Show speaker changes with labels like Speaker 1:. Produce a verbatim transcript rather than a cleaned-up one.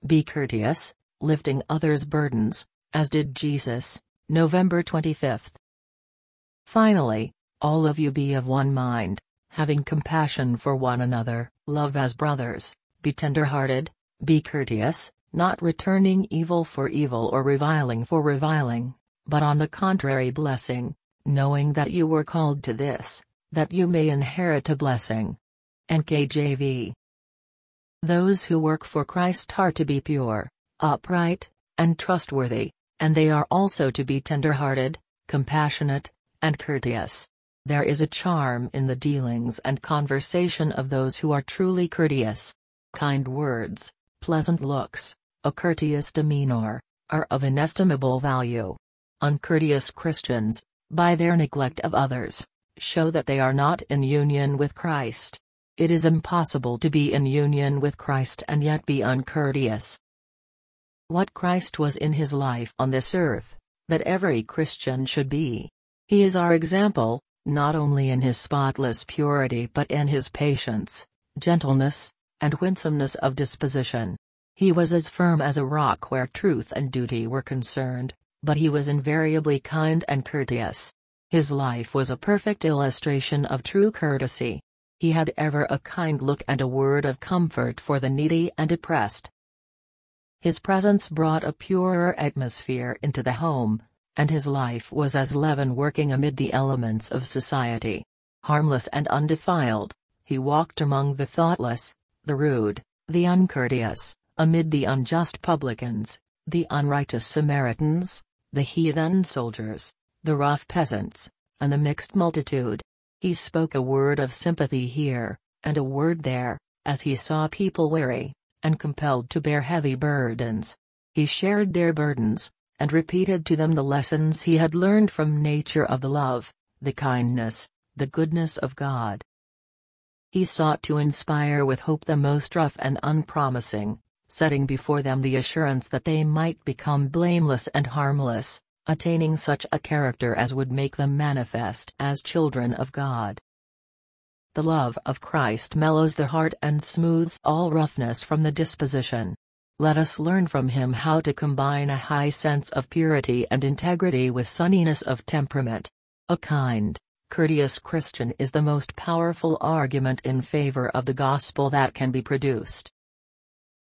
Speaker 1: Be courteous, lifting others' burdens, as did Jesus. November twenty-fifth. Finally, all of you be of one mind, having compassion for one another, love as brothers, be tender-hearted, be courteous, not returning evil for evil or reviling for reviling, but on the contrary blessing, knowing that you were called to this, that you may inherit a blessing. N K J V. Those who work for Christ are to be pure, upright, and trustworthy, and they are also to be tender-hearted, compassionate, and courteous. There is a charm in the dealings and conversation of those who are truly courteous. Kind words, pleasant looks, a courteous demeanor, are of inestimable value. Uncourteous Christians, by their neglect of others, show that they are not in union with Christ. It is impossible to be in union with Christ and yet be uncourteous. What Christ was in his life on this earth, that every Christian should be. He is our example, not only in his spotless purity but in his patience, gentleness, and winsomeness of disposition. He was as firm as a rock where truth and duty were concerned, but he was invariably kind and courteous. His life was a perfect illustration of true courtesy. He had ever a kind look and a word of comfort for the needy and oppressed. His presence brought a purer atmosphere into the home, and his life was as leaven working amid the elements of society. Harmless and undefiled, he walked among the thoughtless, the rude, the uncourteous, amid the unjust publicans, the unrighteous Samaritans, the heathen soldiers, the rough peasants, and the mixed multitude. He spoke a word of sympathy here, and a word there, as he saw people weary, and compelled to bear heavy burdens. He shared their burdens, and repeated to them the lessons he had learned from nature of the love, the kindness, the goodness of God. He sought to inspire with hope the most rough and unpromising, setting before them the assurance that they might become blameless and harmless, attaining such a character as would make them manifest as children of God. The love of Christ mellows the heart and smooths all roughness from the disposition. Let us learn from him how to combine a high sense of purity and integrity with sunniness of temperament. A kind, courteous Christian is the most powerful argument in favor of the gospel that can be produced.